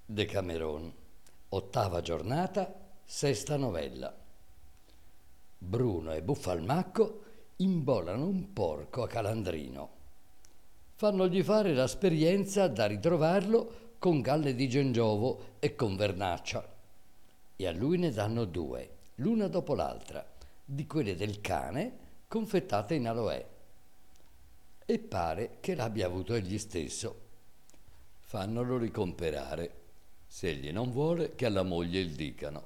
Decameron, ottava giornata, sesta novella. Bruno e Buffalmacco imbolano un porco a Calandrino. Fannogli fare l'esperienza da ritrovarlo con galle di gengiovo e con vernaccia. E a lui ne danno due, l'una dopo l'altra, di quelle del cane confettate in aloè. E pare che l'abbia avuto egli stesso. Fannolo ricomperare. Se egli non vuole, che alla moglie il dicano.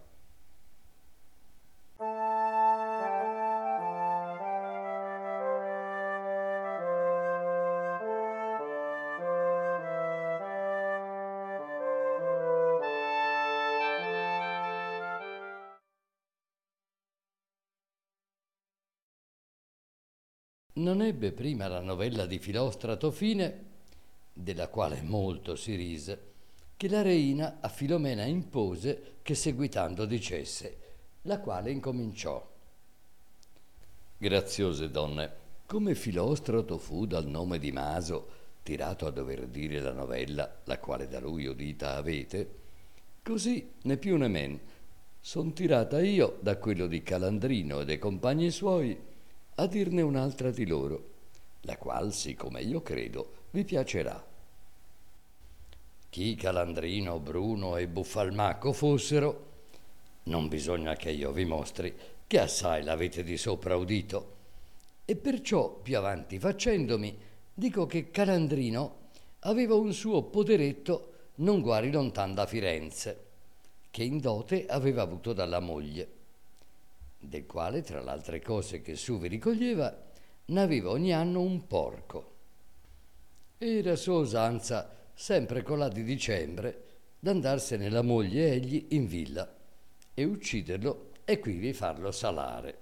Non ebbe prima la novella di Filostrato fine, della quale molto si rise, che la reina a Filomena impose che seguitando dicesse, la quale incominciò. Graziose donne, come Filostrato fu dal nome di Maso tirato a dover dire la novella, la quale da lui udita avete, così né più né men son tirata io da quello di Calandrino e dei compagni suoi a dirne un'altra di loro, la qual, siccome io credo, vi piacerà. Chi Calandrino, Bruno e Buffalmacco fossero, non bisogna che io vi mostri, che assai l'avete di sopra udito. E perciò, più avanti facendomi, dico che Calandrino aveva un suo poderetto non guari lontan da Firenze, che in dote aveva avuto dalla moglie, del quale, tra l'altre cose che su vi ricoglieva, n'aveva ogni anno un porco. Era sua usanza, sempre colà di dicembre, d'andarsene la moglie e egli in villa e ucciderlo e quivi farlo salare.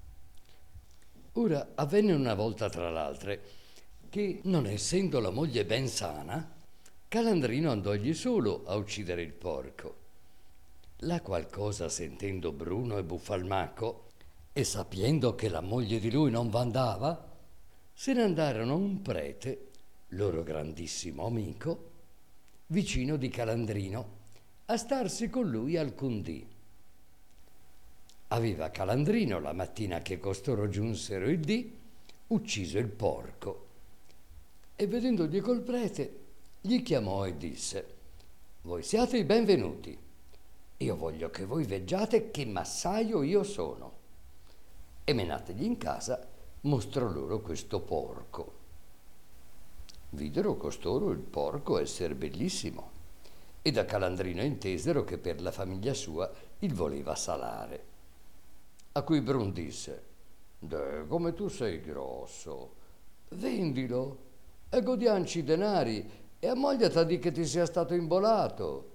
Ora avvenne una volta tra l'altre che, non essendo la moglie ben sana, Calandrino andògli solo a uccidere il porco, la qual cosa sentendo Bruno e Buffalmacco e sapiendo che la moglie di lui non v'andava, se ne andarono a un prete, loro grandissimo amico, vicino di Calandrino, a starsi con lui alcun dì. Aveva Calandrino, la mattina che costoro giunsero il dì, ucciso il porco, e vedendogli col prete, gli chiamò e disse: voi siate i benvenuti, io voglio che voi veggiate che massaio io sono. E menategli in casa, mostrò loro questo porco. Videro costoro il porco esser bellissimo, e da Calandrino intesero che per la famiglia sua il voleva salare. A cui Brun disse: come tu sei grosso, vendilo e godianci i denari e ammogliata di che ti sia stato imbolato.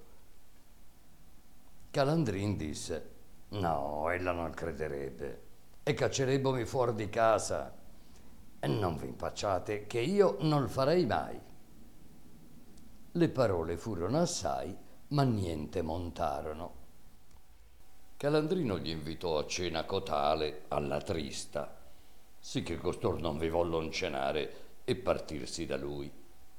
Calandrin disse: no, ella non crederebbe e caccerebbomi fuori di casa. E non vi impacciate che io non il farei mai. Le parole furono assai, ma niente montarono. Calandrino gli invitò a cena cotale alla trista, sì che costor non vi vollon cenare e partirsi da lui.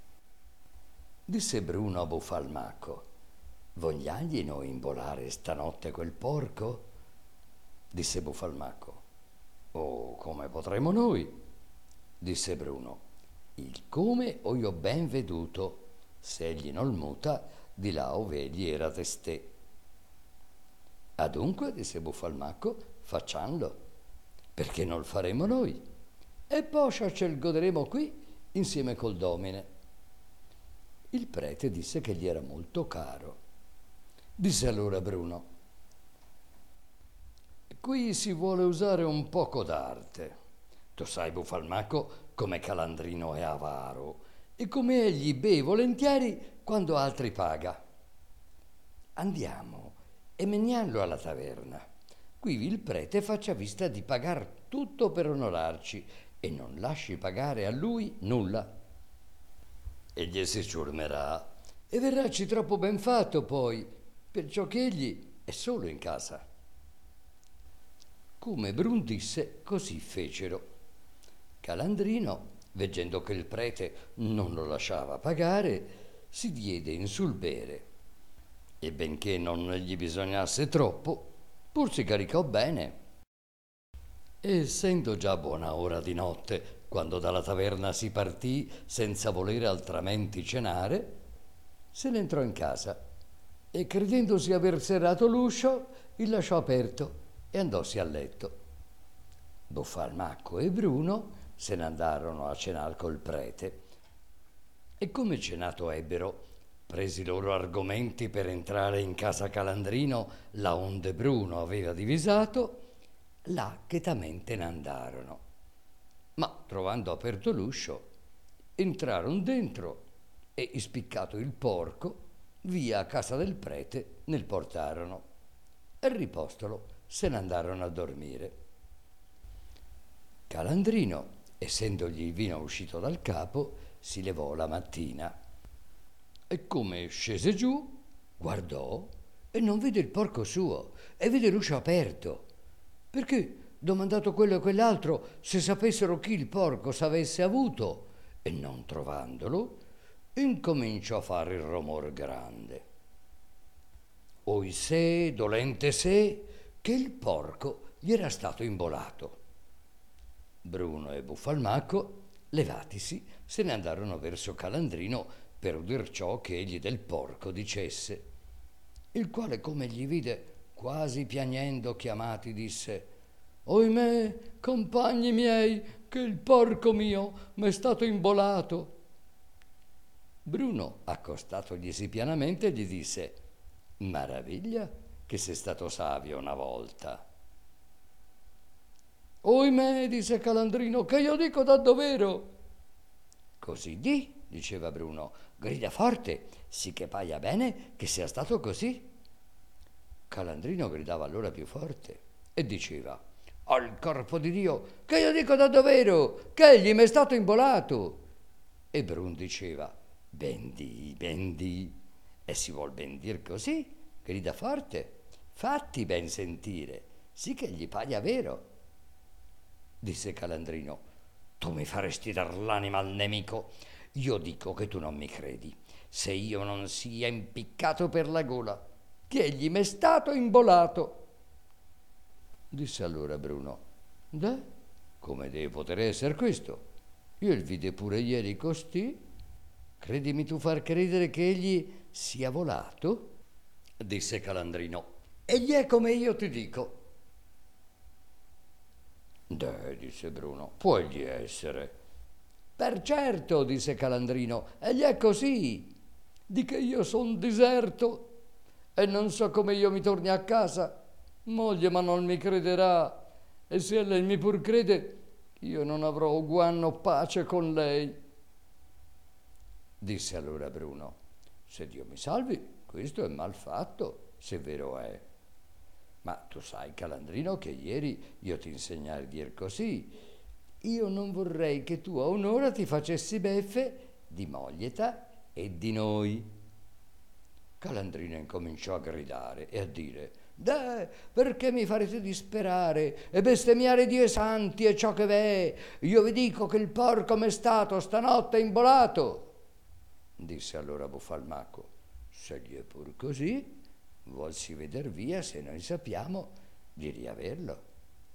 Disse Bruno a Buffalmacco: vogliagli noi imbolare stanotte quel porco? Disse Buffalmacco: oh, come potremo noi? Disse Bruno: il come ho io ben veduto, se egli non muta, di là ove egli era testè. Adunque, disse Buffalmacco, facciamlo, perché non lo faremo noi, e poscia ce il goderemo qui insieme col domine. Il prete disse che gli era molto caro. Disse allora Bruno: qui si vuole usare un poco d'arte. Tu sai, Buffalmacco, come Calandrino è avaro e come egli beve volentieri quando altri paga. Andiamo e meniamlo alla taverna. Quivi il prete faccia vista di pagar tutto per onorarci e non lasci pagare a lui nulla. Egli si ciurmerà e verràci troppo ben fatto poi, perciò che egli è solo in casa. Come Brun disse, così fecero. Calandrino, veggendo che il prete non lo lasciava pagare, si diede in sul bere e benché non gli bisognasse troppo, pur si caricò bene. E essendo già buona ora di notte, quando dalla taverna si partì senza volere altramente cenare, se ne entrò in casa e credendosi aver serrato l'uscio, il lasciò aperto e andossi a letto. Buffalmacco e Bruno se ne andarono a cenar col prete e come cenato ebbero, presi loro argomenti per entrare in casa Calandrino, là onde Bruno aveva divisato, là chetamente ne andarono. Ma trovando aperto l'uscio, entrarono dentro e, ispiccato il porco, via a casa del prete nel portarono e ripostolo se ne andarono a dormire. Calandrino, essendogli il vino uscito dal capo, si levò la mattina e come scese giù, guardò e non vide il porco suo e vide l'uscio aperto. Perché, domandato quello e quell'altro, se sapessero chi il porco s'avesse avuto, e non trovandolo, incominciò a fare il romor grande. Oisè, dolente sé, che il porco gli era stato imbolato. Bruno e Buffalmacco, levatisi, se ne andarono verso Calandrino per udir ciò che egli del porco dicesse, il quale, come gli vide quasi piagnendo chiamati, disse: «Oimè, compagni miei, che il porco mio m'è stato imbolato». Bruno, accostatoglisi pianamente, gli disse: «Maraviglia che sei stato savio una volta». «Oimè», disse Calandrino, «che io dico da dovero». «Così di», diceva Bruno, «grida forte, sì che paia bene che sia stato così». Calandrino gridava allora più forte e diceva: «Al corpo di Dio, che io dico da dovero, che egli m'è stato imbolato». E Brun diceva: «Ben di, e si vuol ben dir così, grida forte, fatti ben sentire, sì che gli paia vero». Disse Calandrino: «Tu mi faresti dar l'anima al nemico. Io dico che tu non mi credi, se io non sia impiccato per la gola, che egli m'è stato imbolato». Disse allora Bruno: «Deh, come deve poter essere questo? Io il vide pure ieri costì. Credimi tu far credere che egli sia volato?» Disse Calandrino: «Egli è come io ti dico». «Deh», disse Bruno, «può egli essere». «Per certo», disse Calandrino, «egli è così, di che io son diserto e non so come io mi torni a casa. Moglie ma non mi crederà, e se lei mi pur crede, io non avrò uguanno pace con lei». Disse allora Bruno: «Se Dio mi salvi, questo è mal fatto, se vero è. Ma tu sai, Calandrino, che ieri io ti insegnai a dir così. Io non vorrei che tu a un'ora ti facessi beffe di moglieta e di noi». Calandrino incominciò a gridare e a dire: «Deh, perché mi farete disperare e bestemmiare Dio e santi e ciò che v'è? Io vi dico che il porco m'è stato stanotte imbolato». Disse allora Buffalmacco: «Se gli è pur così, vuolsi veder via se noi sappiamo di riaverlo».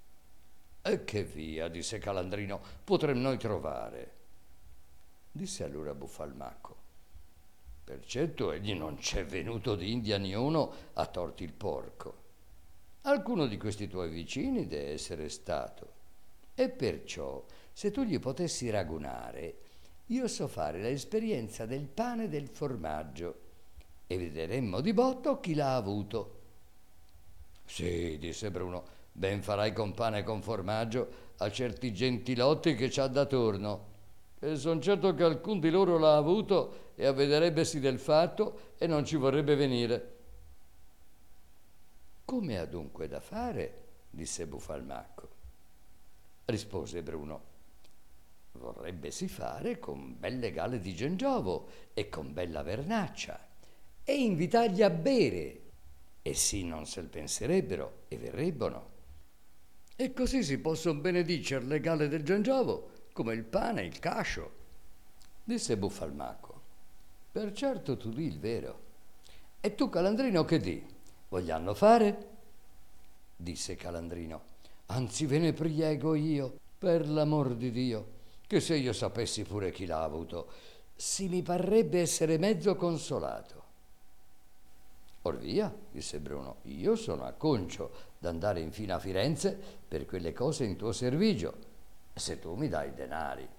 «E che via», disse Calandrino, «potrem noi trovare?» Disse allora Buffalmacco: «Per certo egli non c'è venuto d'India niuno a torti il porco. Alcuno di questi tuoi vicini deve essere stato. E perciò, se tu gli potessi ragunare, io so fare l'esperienza del pane e del formaggio e vedremmo di botto chi l'ha avuto». «Sì», disse Bruno, «ben farai con pane e con formaggio a certi gentilotti che c'ha da torno, e son certo che alcun di loro l'ha avuto e avvederebbesi del fatto e non ci vorrebbe venire». «Come ha dunque da fare?» disse Buffalmacco. Rispose Bruno: «Vorrebbesi fare con belle gale di gengiovo e con bella vernaccia e invitargli a bere, e sì non se l penserebbero e verrebbero. E così si possono benedicer le gale del gengiovo come il pane e il cascio». Disse Buffalmacco: «Per certo tu di il vero, E tu, Calandrino, che di? Vogliano fare? Disse Calandrino. Anzi, ve ne priego io, per l'amor di Dio, che se io sapessi pure chi l'ha avuto, si mi parrebbe essere mezzo consolato. Or via, disse Bruno, io sono acconcio d'andare infine a Firenze per quelle cose in tuo servigio, se tu mi dai denari.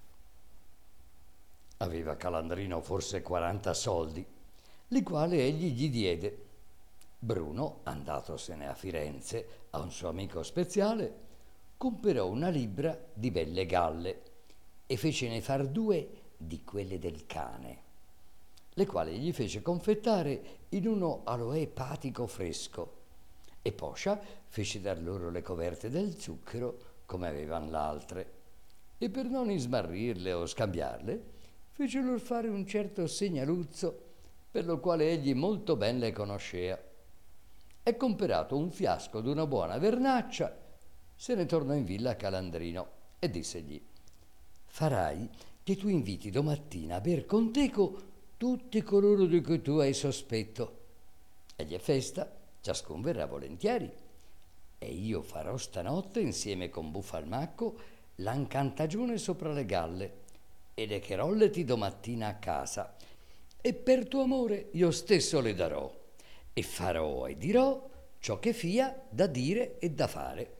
Aveva Calandrino forse 40 soldi, li quali egli gli diede. Bruno, andatosene a Firenze a un suo amico speziale, comperò una libbra di belle galle e fecene far 2 di quelle del cane, le quali gli fece confettare in uno aloè epatico fresco, e poscia fece dar loro le coverte del zucchero come avevan l'altre, e per non ismarrirle o scambiarle fece loro fare un certo segnaluzzo, per lo quale egli molto ben le conoscea. E comperato un fiasco d'una buona vernaccia, se ne tornò in villa a Calandrino e dissegli: farai che tu inviti domattina a ber con teco tutti coloro di cui tu hai sospetto. E gli è festa, ciascun verrà volentieri. E io farò stanotte insieme con Buffalmacco l'ancantagione sopra le galle e le cherolleti domattina a casa. E per tuo amore io stesso le darò e farò e dirò ciò che fia da dire e da fare.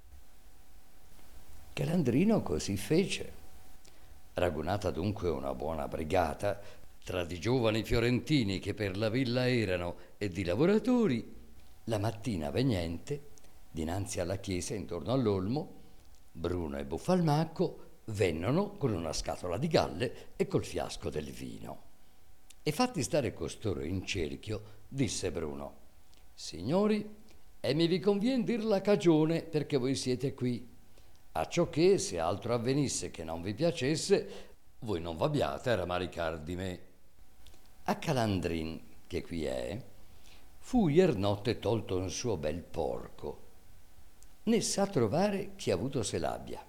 Calandrino così fece. Ragunata dunque una buona brigata tra di giovani fiorentini che per la villa erano e di lavoratori, la mattina vegnente, dinanzi alla chiesa intorno all'olmo, Bruno e Buffalmacco vennono con una scatola di galle e col fiasco del vino. E fatti stare costoro in cerchio, disse Bruno: signori, e mi vi convien dir la cagione perché voi siete qui, acciò che se altro avvenisse che non vi piacesse, voi non v'abbiate a ramaricar di me. A Calandrin, che qui è, fu ier notte tolto un suo bel porco, né sa trovare chi avuto se l'abbia.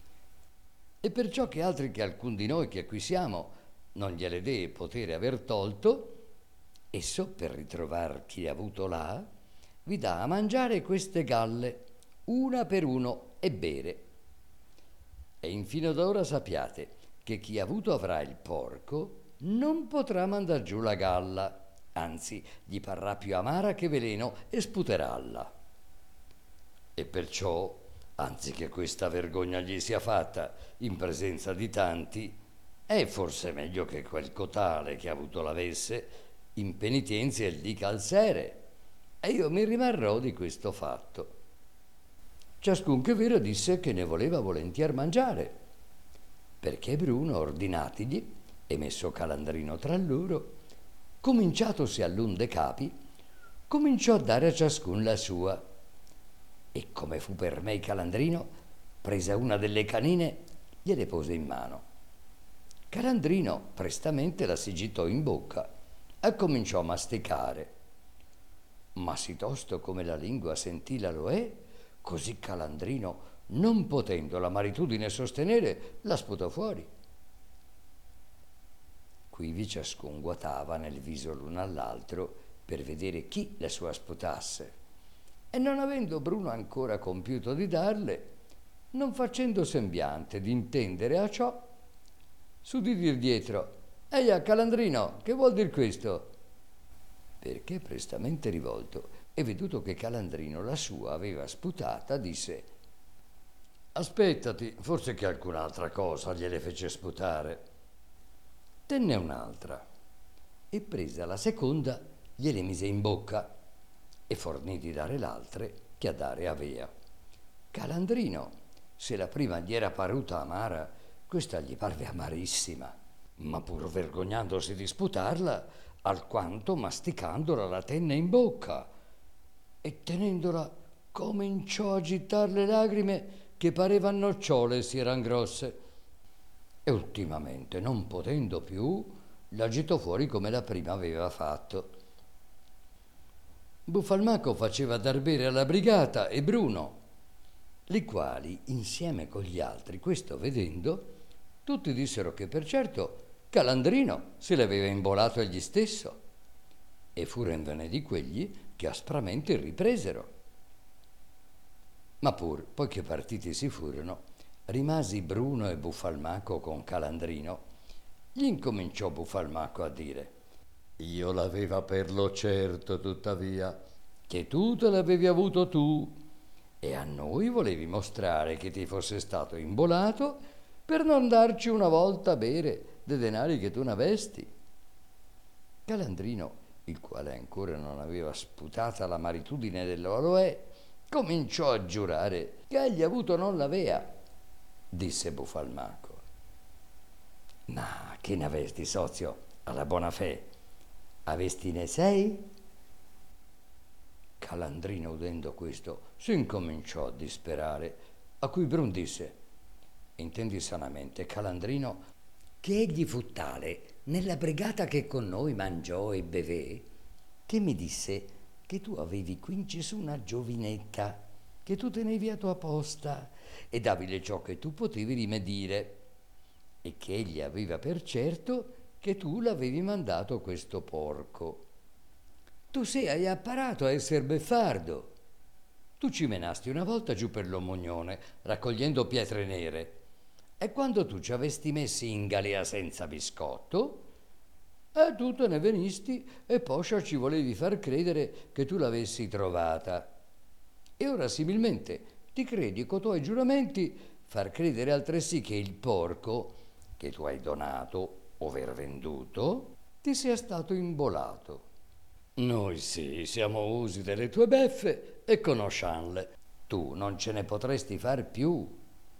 E perciò che altri che alcun di noi che qui siamo non gliele dee potere aver tolto, esso per ritrovar chi avuto là, vi dà a mangiare queste galle, una per uno, e bere. E infino d'ora sappiate che chi avuto avrà il porco non potrà mandar giù la galla, anzi gli parrà più amara che veleno e sputeralla. E perciò, anzi che questa vergogna gli sia fatta in presenza di tanti, è forse meglio che quel cotale che avuto l'avesse in penitenzia il dica al sere, e io mi rimarrò di questo fatto. Ciascun che vero disse che ne voleva volentier mangiare, perché Bruno, ordinatigli e messo Calandrino tra loro, cominciatosi all'un de capi, cominciò a dare a ciascun la sua. E come fu per me Calandrino, presa una delle canine, gliele pose in mano. Calandrino prestamente la si gittò in bocca e cominciò a masticare. Ma sì tosto come la lingua sentì l'aloè, così Calandrino, non potendo la maritudine sostenere, la sputò fuori. Quivi ciascun guatava nel viso l'uno all'altro per vedere chi la sua sputasse, e non avendo Bruno ancora compiuto di darle, non facendo sembiante d'intendere a ciò, s'udì dir dietro: eia Calandrino, che vuol dir questo? Perché prestamente rivolto e veduto che Calandrino la sua aveva sputata, disse: aspettati, forse che alcun'altra cosa gliele fece sputare. Tenne un'altra e presa la seconda gliele mise in bocca e fornì di dare l'altre che a dare avea. Calandrino, se la prima gli era paruta amara, questa gli parve amarissima, ma pur vergognandosi di sputarla, alquanto masticandola la tenne in bocca, e tenendola cominciò a gittar le lagrime che parevan nocciole si eran grosse, e ultimamente, non potendo più, la gittò fuori come la prima aveva fatto. Buffalmacco faceva dar bere alla brigata e Bruno, li quali, insieme con gli altri, questo vedendo, tutti dissero che per certo Calandrino se l'aveva imbolato egli stesso. e furono di quegli che aspramente ripresero. Ma pur, poi che partiti si furono, rimasi Bruno e Buffalmacco con Calandrino. Gli incominciò Buffalmacco a dire: io l'aveva per lo certo, tuttavia, che tu te l'avevi avuto tu, e a noi volevi mostrare che ti fosse stato imbolato per non darci una volta a bere dei denari che tu n'avesti. Calandrino, il quale ancora non aveva sputata la maritudine dell'Oloè, cominciò a giurare che egli avuto non l'avea. Disse Buffalmacco: ma che n'avesti, sozio, alla buona fe? Avestine 6? Calandrino, udendo questo, si incominciò a disperare, a cui Brun disse: intendi sanamente, Calandrino, che egli fu tale nella brigata che con noi mangiò e bevé, che mi disse che tu avevi quinci su una giovinetta, che tu tenevi a tua posta e davile ciò che tu potevi rimedire, e che egli aveva per certo che tu l'avevi mandato questo porco. Tu sei apparato a esser beffardo. Tu ci menasti una volta giù per l'Omognone, raccogliendo pietre nere, e quando tu ci avesti messi in galea senza biscotto, tu te ne venisti e poscia ci volevi far credere che tu l'avessi trovata. E ora similmente ti credi co tuoi giuramenti far credere altresì che il porco che tu hai donato, over venduto, ti sia stato imbolato. Noi sì, siamo usi delle tue beffe e conoscianle. Tu non ce ne potresti far più.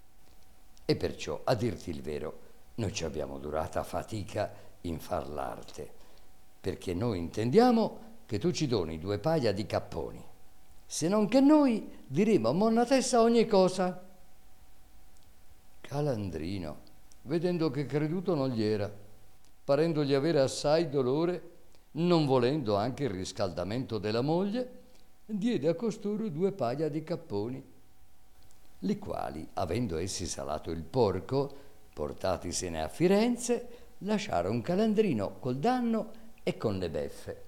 E perciò, a dirti il vero, noi ci abbiamo durata fatica in far l'arte, perché noi intendiamo che tu ci doni 2 paia di capponi, se non che noi diremo a monna Tessa ogni cosa. Calandrino, vedendo che creduto non gli era, parendogli avere assai dolore, non volendo anche il riscaldamento della moglie, diede a costoro 2 paia di capponi, li quali, avendo essi salato il porco, portatisene a Firenze, lasciarono Calandrino col danno e con le beffe.